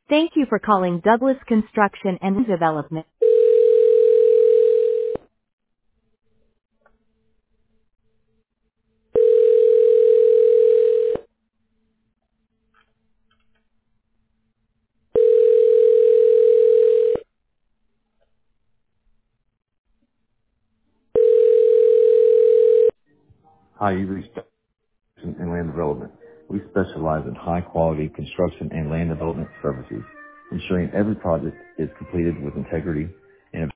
Thank you for calling Douglas Construction and Development. Hi, you reached Construction and Land Development. We specialize in high-quality construction and land development services, ensuring every project is completed with integrity